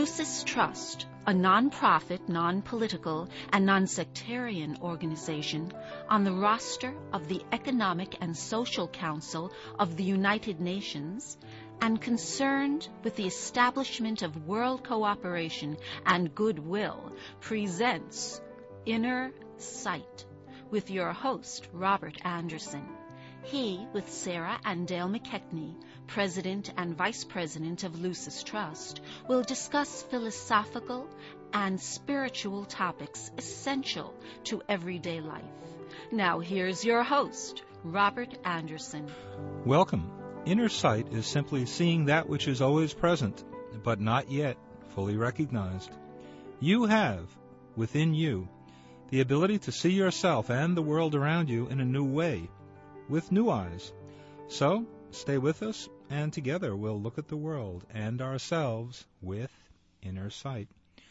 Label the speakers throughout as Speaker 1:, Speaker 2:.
Speaker 1: Lucis Trust, a non-profit, non-political, and non-sectarian organization on the roster of the Economic and Social Council of the United Nations, and concerned with the establishment of world cooperation and goodwill, presents Inner Sight with your host, Robert Anderson. He, with Sarah and Dale McKechnie, President and Vice President of Lucis Trust, will discuss philosophical and spiritual topics essential to everyday life. Now here's your host, Robert Anderson.
Speaker 2: Welcome. Inner sight is simply seeing that which is always present, but not yet fully recognized. You have, within you, the ability to see yourself and the world around you in a new way, with new eyes. So, stay with us, and together we'll look at the world and ourselves with inner sight.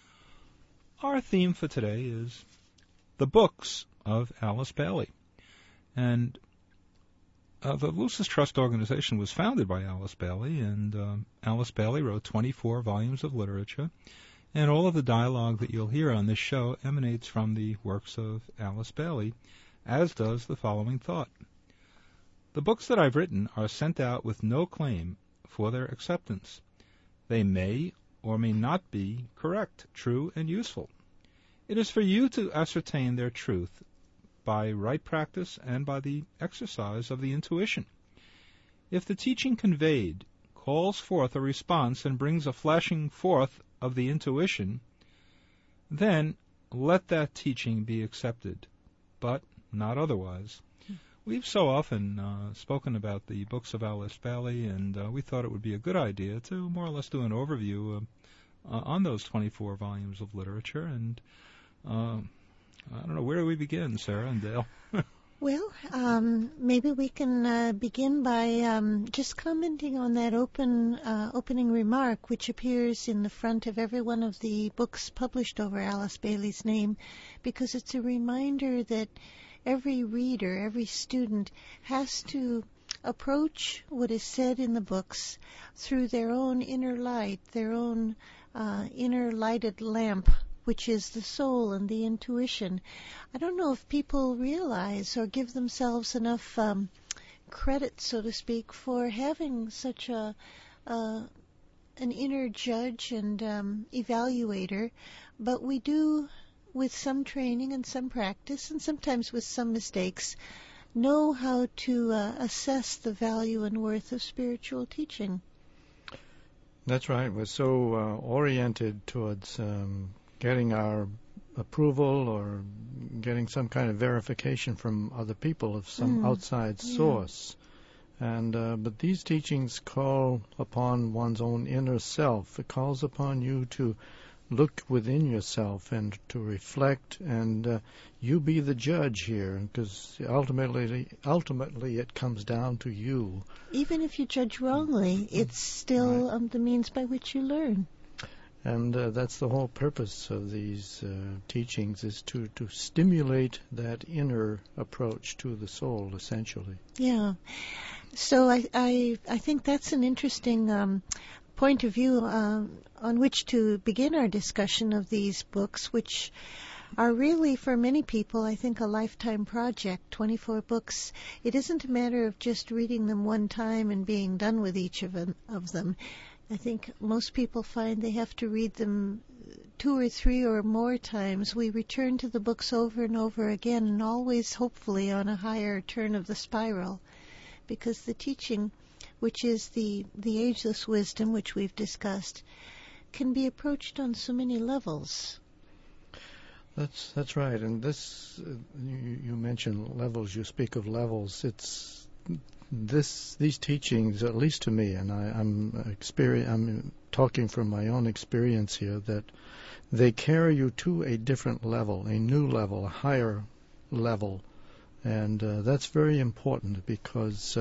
Speaker 2: Our theme for today is the books of Alice Bailey. And the Lucis Trust organization was founded by Alice Bailey, and Alice Bailey wrote 24 volumes of literature, and all of the dialogue that you'll hear on this show emanates from the works of Alice Bailey, as does the following thought. The books that I've written are sent out with no claim for their acceptance. They may or may not be correct, true, and useful. It is for you to ascertain their truth by right practice and by the exercise of the intuition. If the teaching conveyed calls forth a response and brings a flashing forth of the intuition, then let that teaching be accepted, but not otherwise. We've so often spoken about the books of Alice Bailey, and we thought it would be a good idea to more or less do an overview on those 24 volumes of literature. And I don't know, where do we begin, Sarah and Dale?
Speaker 3: Well, maybe we can begin by just commenting on that opening remark, which appears in the front of every one of the books published over Alice Bailey's name, because it's a reminder that every reader, every student has to approach what is said in the books through their own inner light, their own inner lighted lamp, which is the soul and the intuition. I don't know if people realize or give themselves enough credit, so to speak, for having such an inner judge and evaluator, but we do, with some training and some practice, and sometimes with some mistakes, know how to assess the value and worth of spiritual teaching.
Speaker 4: That's right. We're so oriented towards getting our approval or getting some kind of verification from other people of some outside source. And but these teachings call upon one's own inner self. It calls upon you to look within yourself and to reflect, and you be the judge here, because ultimately it comes down to you.
Speaker 3: Even if you judge wrongly, it's still
Speaker 4: right.
Speaker 3: The means by which you learn.
Speaker 4: And that's the whole purpose of these teachings, is to stimulate that inner approach to the soul, essentially.
Speaker 3: Yeah. So I think that's an interesting point of view on which to begin our discussion of these books, which are really, for many people, I think, a lifetime project. 24 books. It isn't a matter of just reading them one time and being done with each of them. I think most people find they have to read them 2 or 3 or more times. We return to the books over and over again, and always, hopefully, on a higher turn of the spiral, because the teaching, which is the ageless wisdom, which we've discussed, can be approached on so many levels.
Speaker 4: That's right. And this, you mentioned levels. You speak of levels. It's these teachings, at least to me, and I'm talking from my own experience here, that they carry you to a different level, a new level, a higher level, and that's very important, because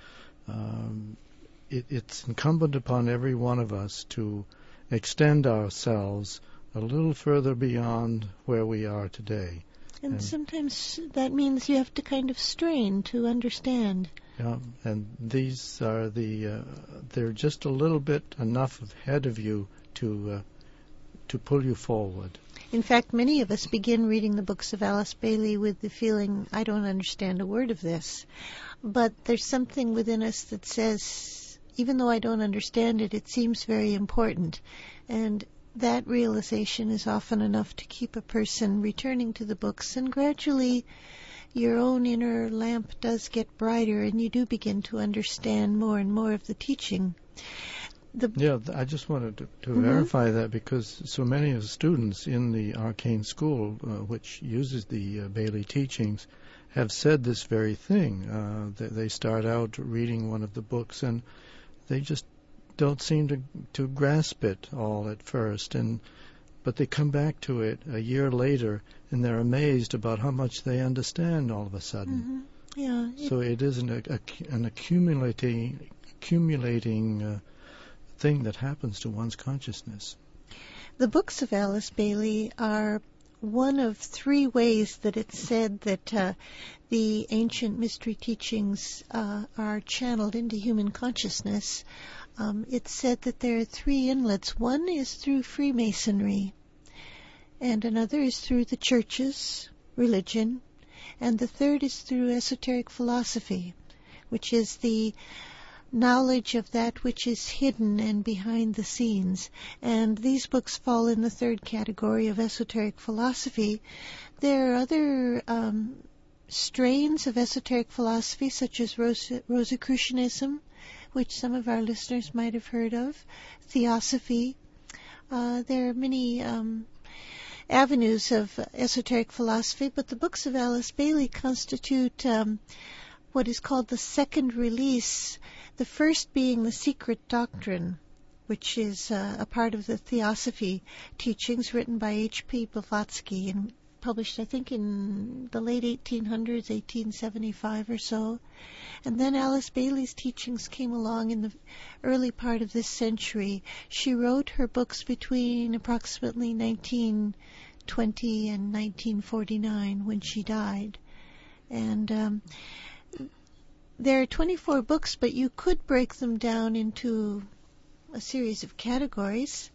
Speaker 4: it's incumbent upon every one of us to extend ourselves a little further beyond where we are today.
Speaker 3: And sometimes that means you have to kind of strain to understand.
Speaker 4: Yeah, and these are they're just a little bit enough ahead of you to to pull you forward.
Speaker 3: In fact, many of us begin reading the books of Alice Bailey with the feeling, I don't understand a word of this. But there's something within us that says, even though I don't understand it, it seems very important. And that realization is often enough to keep a person returning to the books, and gradually your own inner lamp does get brighter, and you do begin to understand more and more of the teaching.
Speaker 4: I just wanted to verify that, because so many of the students in the Arcane School, which uses the Bailey teachings, have said this very thing. They start out reading one of the books, and they just don't seem to grasp it all at first, but they come back to it a year later, and they're amazed about how much they understand all of a sudden. So it is an accumulating thing that happens to one's consciousness.
Speaker 3: The books of Alice Bailey are one of three ways that it's said that the ancient mystery teachings are channeled into human consciousness. It's said that there are three inlets. One is through Freemasonry, and another is through the churches, religion, and the third is through esoteric philosophy, which is the knowledge of that which is hidden and behind the scenes. And these books fall in the third category of esoteric philosophy. There are other strains of esoteric philosophy, such as Rosicrucianism, which some of our listeners might have heard of, Theosophy. There are many avenues of esoteric philosophy, but the books of Alice Bailey constitute what is called the second release, the first being the Secret Doctrine, which is a part of the Theosophy teachings written by H.P. Blavatsky and published, I think, in the late 1800s, 1875 or so. And then Alice Bailey's teachings came along in the early part of this century. She wrote her books between approximately 1920 and 1949 when she died. And there are 24 books, but you could break them down into a series of categories.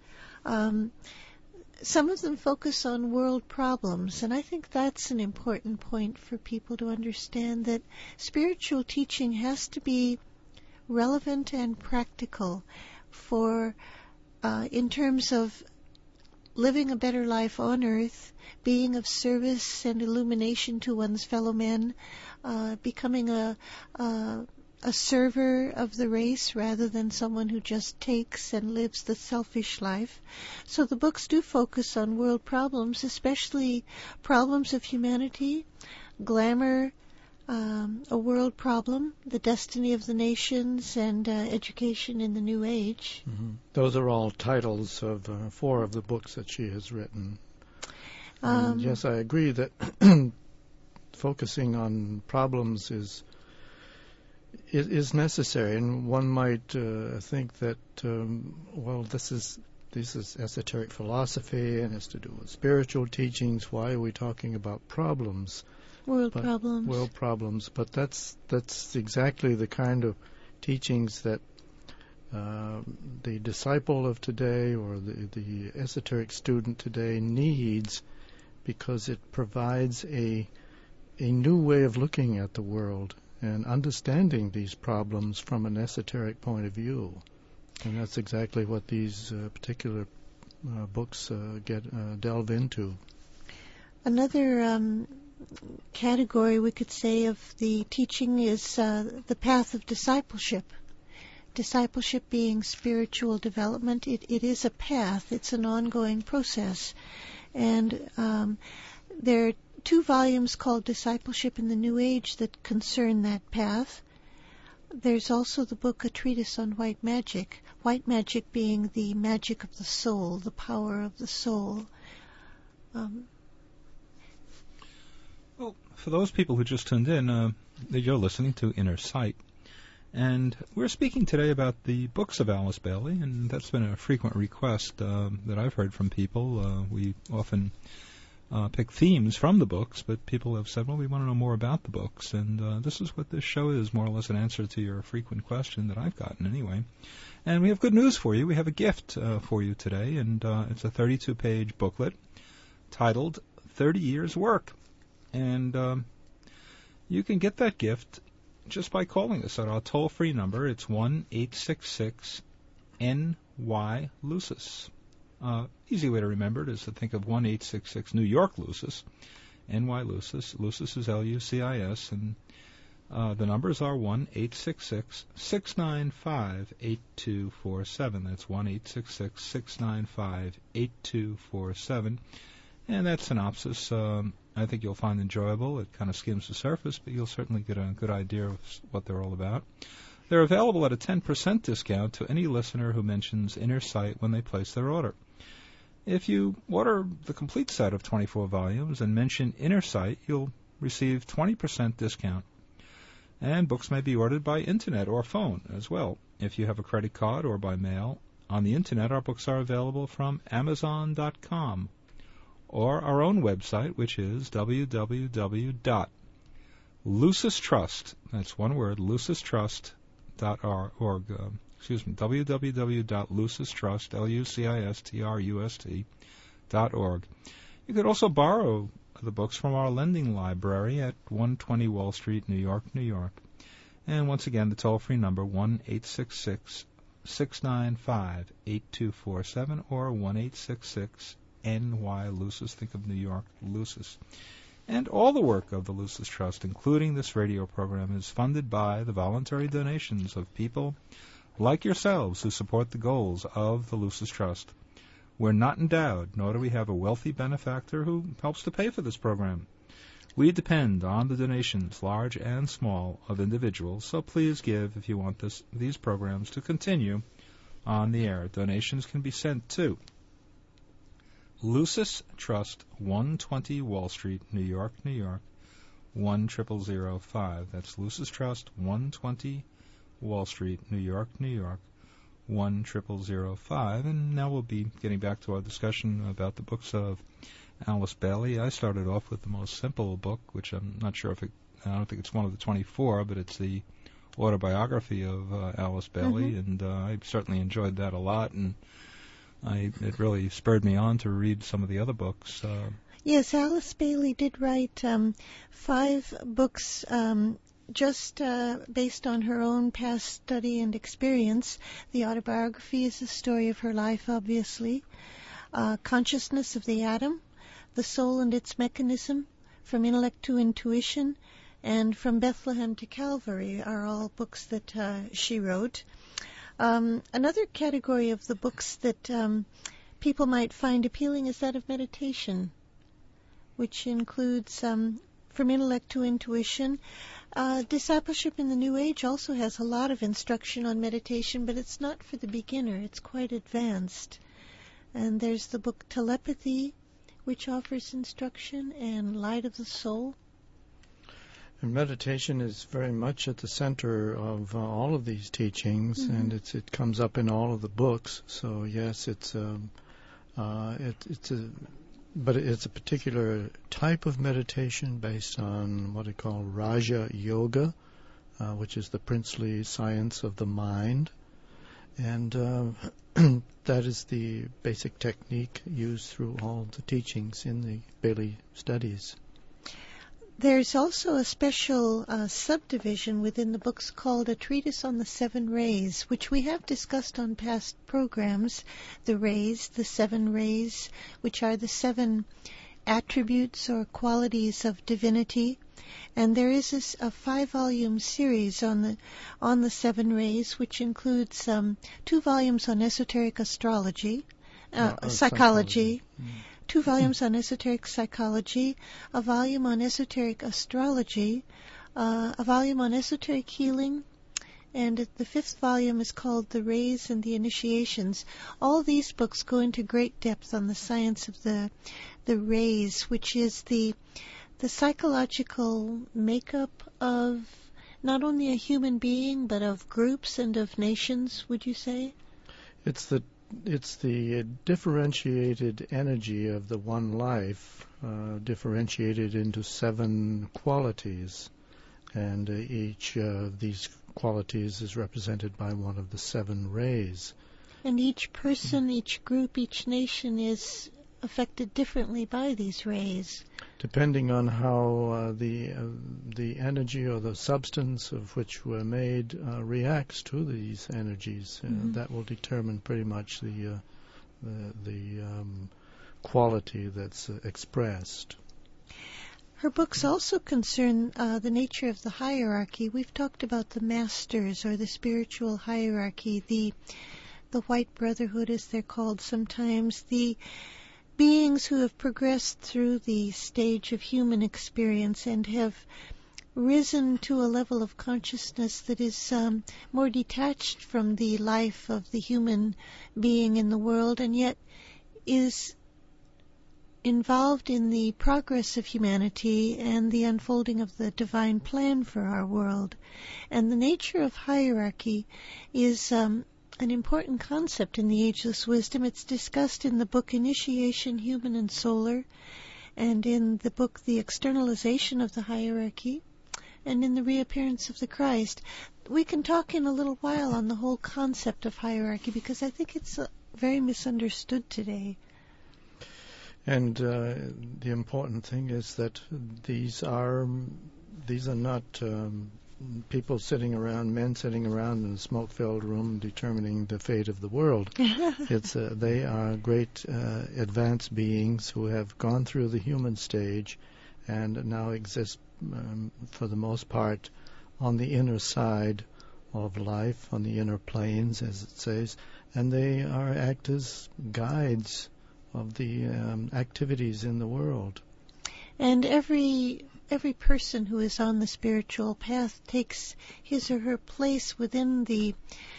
Speaker 3: Some of them focus on world problems, and I think that's an important point for people to understand, that spiritual teaching has to be relevant and practical for, in terms of living a better life on earth, being of service and illumination to one's fellow men, becoming a server of the race rather than someone who just takes and lives the selfish life. So the books do focus on world problems, especially problems of humanity, glamour, a world problem, the destiny of the nations, and education in the New Age.
Speaker 4: Mm-hmm. Those are all titles of 4 of the books that she has written. Yes, I agree that focusing on problems is necessary, and one might think that this is esoteric philosophy and has to do with spiritual teachings. Why are we talking about problems?
Speaker 3: World problems.
Speaker 4: But that's exactly the kind of teachings that the disciple of today or the esoteric student today needs, because it provides a new way of looking at the world and understanding these problems from an esoteric point of view. And that's exactly what these particular books delve into.
Speaker 3: Another category, we could say, of the teaching is the path of discipleship. Discipleship being spiritual development. It is a path. It's an ongoing process. And there are 2 volumes called Discipleship in the New Age that concern that path. There's also the book, A Treatise on White Magic. White magic being the magic of the soul, the power of the soul.
Speaker 2: Well, for those people who just tuned in, you're listening to Inner Sight. And we're speaking today about the books of Alice Bailey, and that's been a frequent request that I've heard from people. We often pick themes from the books, but people have said, well, we want to know more about the books, and this is what this show is, more or less an answer to your frequent question that I've gotten anyway. And we have good news for you. We have a gift for you today, and it's a 32-page booklet titled 30 Years' Work. And you can get that gift just by calling us at our toll-free number. It's 1-866-NY-LUCIS. Easy way to remember it is to think of 1-866 New York Lucis, NY Lucis. Lucis is Lucis, and the numbers are 1-866-695-8247. That's 1-866-695-8247. And that synopsis, I think you'll find enjoyable. It kind of skims the surface, but you'll certainly get a good idea of what they're all about. They're available at a 10% discount to any listener who mentions Inner Sight when they place their order. If you order the complete set of 24 volumes and mention Inner Sight, you'll receive 20% discount. And books may be ordered by Internet or phone as well. If you have a credit card or by mail, on the Internet our books are available from Amazon.com or our own website, which is www.lucistrust, that's one word, lucistrust.org, www.lucistrust, LUCISTRUST.org. You could also borrow the books from our lending library at 120 Wall Street, New York, New York. And once again, the toll-free number, 1-866-695-8247 or 1-866-NY-LUCIS. Think of New York, Lucis. And all the work of the Lucis Trust, including this radio program, is funded by the voluntary donations of people like yourselves who support the goals of the Lucis Trust. We're not endowed, nor do we have a wealthy benefactor who helps to pay for this program. We depend on the donations, large and small, of individuals, so please give if you want these programs to continue on the air. Donations can be sent to Lucis Trust, 120 Wall Street, New York, New York, 10005. That's Lucis Trust, 120 Wall Street, New York, New York, 10005. And now we'll be getting back to our discussion about the books of Alice Bailey. I started off with the most simple book, which I'm not sure if I don't think it's one of the 24, but it's the autobiography of Alice Bailey, and I certainly enjoyed that a lot, and it really spurred me on to read some of the other books.
Speaker 3: Yes, Alice Bailey did write 5 books just based on her own past study and experience. The autobiography is the story of her life, obviously. Consciousness of the Atom, The Soul and Its Mechanism, From Intellect to Intuition, and From Bethlehem to Calvary are all books that she wrote. Another category of the books that people might find appealing is that of meditation, which includes From Intellect to Intuition. Discipleship in the New Age also has a lot of instruction on meditation, but it's not for the beginner. It's quite advanced. And there's the book Telepathy, which offers instruction, and Light of the Soul.
Speaker 4: And meditation is very much at the center of all of these teachings, and it comes up in all of the books. So yes, it's a particular type of meditation based on what they call Raja Yoga, which is the princely science of the mind, and that is the basic technique used through all the teachings in the Bailey studies.
Speaker 3: There's also a special subdivision within the books called A Treatise on the 7 Rays, which we have discussed on past programs. The rays, the 7 rays, which are the 7 attributes or qualities of divinity. And there is a 5-volume series on the 7 rays, which includes 2 volumes on esoteric astrology, psychology. 2 volumes on esoteric psychology, a volume on esoteric astrology, a volume on esoteric healing, and the 5th volume is called The Rays and the Initiations. All these books go into great depth on the science of the rays, which is the psychological makeup of not only a human being, but of groups and of nations, would you say?
Speaker 4: It's the it's the differentiated energy of the one life, differentiated into 7 qualities, and each of these qualities is represented by one of the 7 rays.
Speaker 3: And each person, each group, each nation is affected differently by these rays,
Speaker 4: depending on how the energy or the substance of which we're made reacts to these energies. That will determine pretty much the quality that's expressed.
Speaker 3: Her books also concern the nature of the hierarchy. We've talked about the masters or the spiritual hierarchy, the White Brotherhood, as they're called sometimes, the beings who have progressed through the stage of human experience and have risen to a level of consciousness that is more detached from the life of the human being in the world, and yet is involved in the progress of humanity and the unfolding of the divine plan for our world. And the nature of hierarchy is an important concept in the Ageless Wisdom. It's discussed in the book Initiation, Human and Solar, and in the book The Externalization of the Hierarchy, and in the Reappearance of the Christ. We can talk in a little while on the whole concept of hierarchy, because I think it's very misunderstood today.
Speaker 4: And the important thing is that these are not people sitting around, men sitting around in a smoke-filled room determining the fate of the world. They are great advanced beings who have gone through the human stage and now exist for the most part on the inner side of life, on the inner planes, as it says, and they act as guides of the activities in the world.
Speaker 3: And every person who is on the spiritual path takes his or her place within the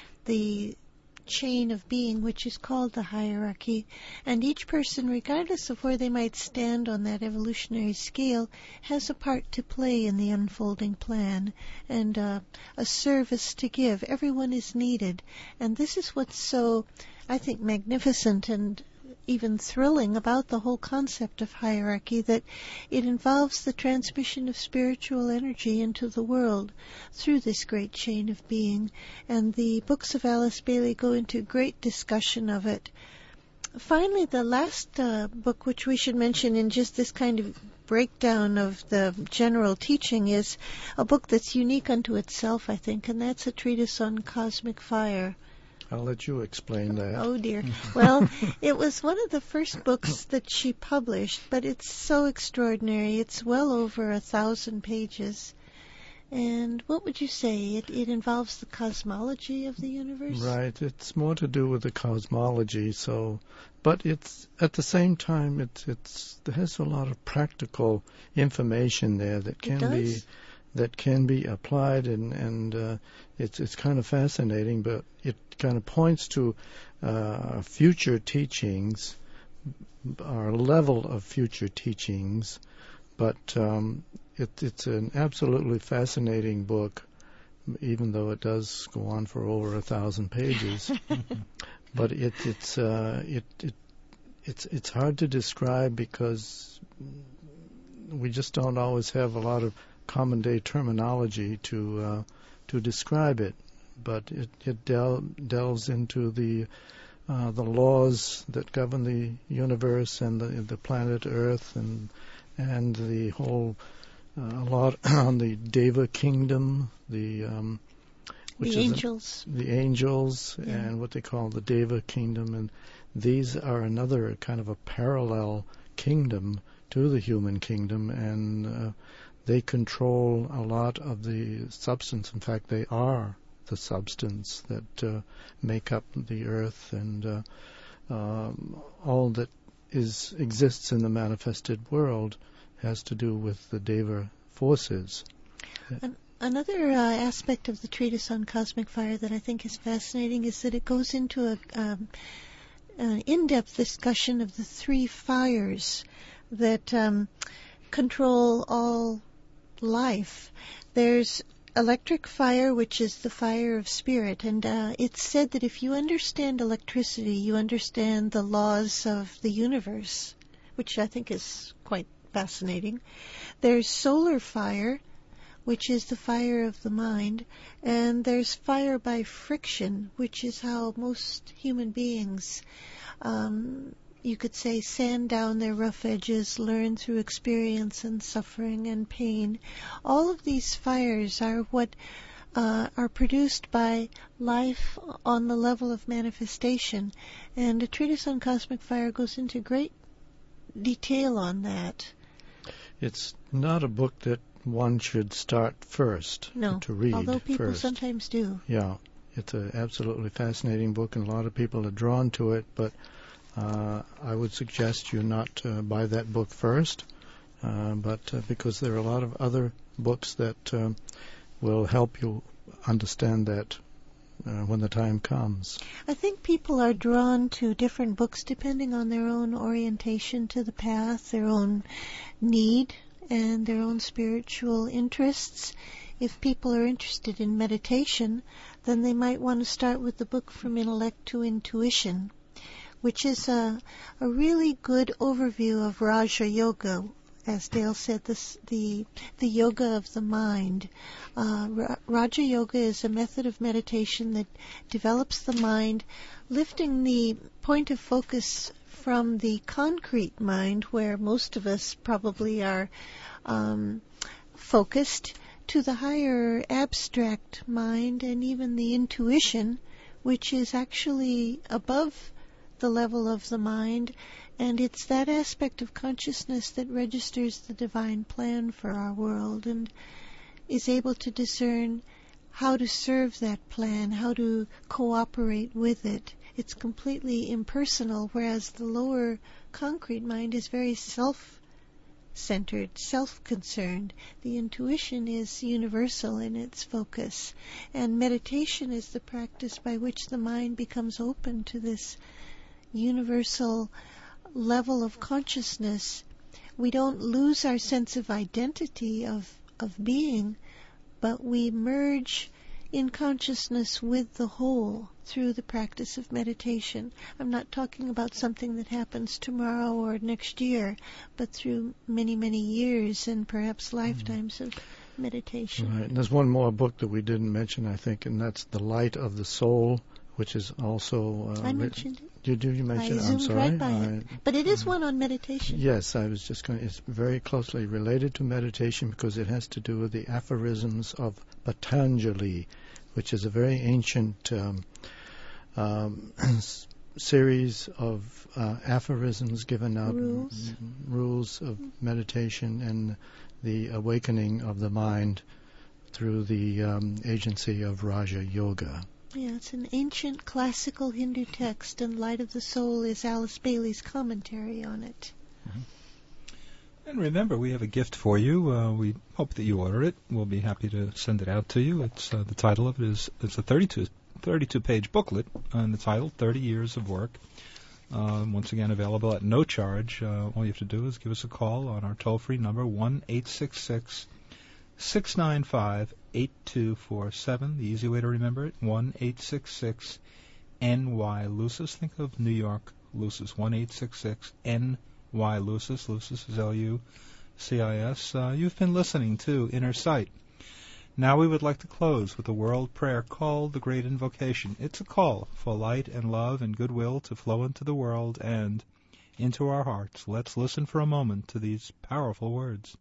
Speaker 3: chain of being, which is called the hierarchy. And each person, regardless of where they might stand on that evolutionary scale, has a part to play in the unfolding plan and a service to give. Everyone is needed. And this is what's so, I think, magnificent and even thrilling about the whole concept of hierarchy, that it involves the transmission of spiritual energy into the world through this great chain of being. And the books of Alice Bailey go into great discussion of it. Finally, the last book which we should mention in just this kind of breakdown of the general teaching is a book that's unique unto itself, I think, and that's a treatise on cosmic fire.
Speaker 4: I'll let you explain that.
Speaker 3: Oh, dear. Well, it was one of the first books that she published, but it's so extraordinary. It's well over 1,000 pages. And what would you say? It involves the cosmology of the universe?
Speaker 4: Right. It's more to do with the cosmology. But it's at the same time, it has a lot of practical information there that can be applied, and it's kind of fascinating. But it kind of points to future teachings, our level of future teachings. But it's an absolutely fascinating book, even though it does go on for over 1,000 pages. But it's hard to describe because we just don't always have a lot of common day terminology to describe it. But it delves into the laws that govern the universe and the planet Earth, and the whole a lot on the Deva kingdom, which
Speaker 3: the
Speaker 4: is
Speaker 3: angels.
Speaker 4: The angels,
Speaker 3: Yeah.
Speaker 4: and what they call the Deva kingdom, and these are another kind of a parallel kingdom to the human kingdom, and they control a lot of the substance. In fact, they are the substance that make up the earth, and all that exists in the manifested world has to do with the Deva forces.
Speaker 3: Another aspect of the treatise on cosmic fire that I think is fascinating is that it goes into an in-depth discussion of the 3 fires that control all life. There's electric fire, which is the fire of spirit. And it's said that if you understand electricity, you understand the laws of the universe, which I think is quite fascinating. There's solar fire, which is the fire of the mind, and there's fire by friction, which is how most human beings, you could say, sand down their rough edges, learn through experience and suffering and pain. All of these fires are what are produced by life on the level of manifestation, and A Treatise on Cosmic Fire goes into great detail on that.
Speaker 4: It's not a book that one should start first to read.
Speaker 3: Although people
Speaker 4: first.
Speaker 3: Sometimes do.
Speaker 4: Yeah, it's an absolutely fascinating book, and a lot of people are drawn to it, but I would suggest you not buy that book first, because there are a lot of other books that will help you understand that when the time comes.
Speaker 3: I think people are drawn to different books depending on their own orientation to the path, their own need, and their own spiritual interests. If people are interested in meditation, then they might want to start with the book From Intellect to Intuition, which is a really good overview of Raja Yoga. As Dale said, the yoga of the mind. Raja Yoga is a method of meditation that develops the mind, lifting the point of focus from the concrete mind, where most of us probably are focused, to the higher abstract mind and even the intuition, which is actually above the level of the mind, and it's that aspect of consciousness that registers the divine plan for our world and is able to discern how to serve that plan, how to cooperate with it. It's completely impersonal, whereas the lower concrete mind is very self-centered, self-concerned. The intuition is universal in its focus, and meditation is the practice by which the mind becomes open to this universal level of consciousness. We don't lose our sense of identity of being, but we merge in consciousness with the whole through the practice of meditation. I'm not talking about something that happens tomorrow or next year, but through many, many years and perhaps lifetimes of meditation.
Speaker 4: Right. And there's one more book that we didn't mention, I think, and that's The Light of the Soul, which is also...
Speaker 3: I mentioned it.
Speaker 4: Did you mention it?
Speaker 3: I zoomed
Speaker 4: I'm sorry.
Speaker 3: right by it. But it is one on meditation.
Speaker 4: Yes, I was just going to... It's very closely related to meditation because it has to do with the aphorisms of Patanjali, which is a very ancient series of aphorisms given out, rules of meditation and the awakening of the mind through the agency of Raja Yoga.
Speaker 3: Yeah, it's an ancient classical Hindu text, and Light of the Soul is Alice Bailey's commentary on it.
Speaker 2: Mm-hmm. And remember, we have a gift for you. We hope that you order it. We'll be happy to send it out to you. It's the title of it is it's a 32-page booklet, and the title 30 Years of Work. Once again, available at no charge. All you have to do is give us a call on our toll-free number 1-866-695-8247. The easy way to remember it, 1-866-NY-LUCIS. Think of New York Lucis, 1-866-NY-LUCIS. Lucis is L-U-C-I-S. You've been listening to Inner Sight. Now we would like to close with a world prayer called the Great Invocation. It's a call for light and love and goodwill to flow into the world and into our hearts. Let's listen for a moment to these powerful words.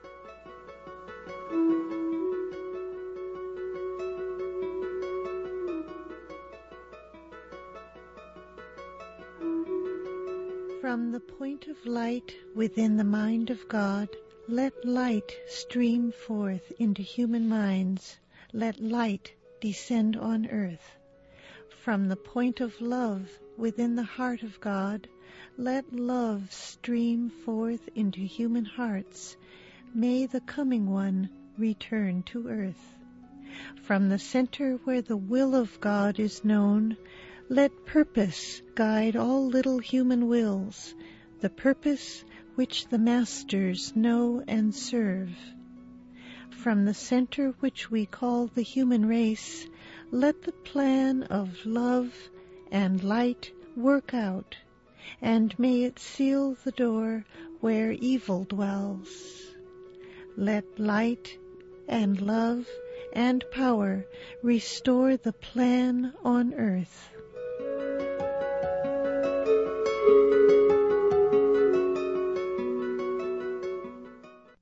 Speaker 3: From the point of light within the mind of God, let light stream forth into human minds. Let light descend on earth. From the point of love within the heart of God, let love stream forth into human hearts. May the coming one return to earth. From the center where the will of God is known, let purpose guide all little human wills, the purpose which the masters know and serve. from the center which we call the human race, let the plan of love and light work out, and may it seal the door where evil dwells. Let light and love and power restore the plan on earth.